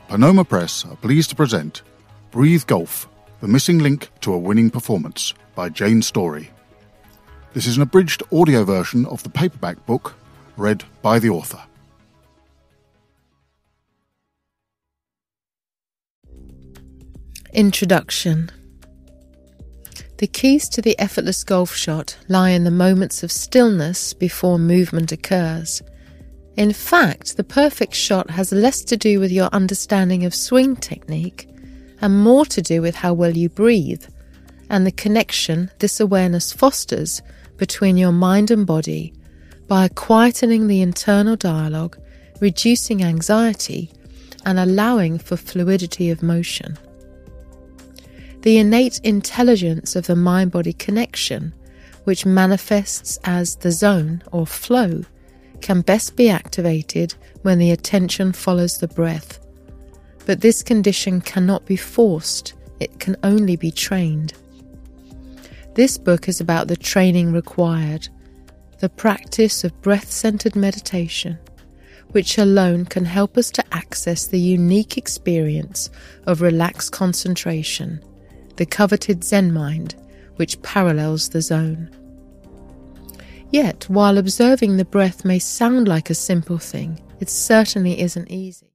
Panoma Press are pleased to present Breathe Golf, the missing link to a winning performance by Jane Story. This is an abridged audio version of the paperback book, read by the author. Introduction. The keys to the effortless golf shot lie in the moments of stillness before movement occurs. In fact, the perfect shot has less to do with your understanding of swing technique and more to do with how well you breathe and the connection this awareness fosters between your mind and body by quietening the internal dialogue, reducing anxiety, and allowing for fluidity of motion. The innate intelligence of the mind-body connection, which manifests as the zone or flow, can best be activated when the attention follows the breath. But this condition cannot be forced, it can only be trained. This book is about the training required, the practice of breath-centered meditation, which alone can help us to access the unique experience of relaxed concentration, the coveted Zen mind, which parallels the zone. Yet, while observing the breath may sound like a simple thing, it certainly isn't easy.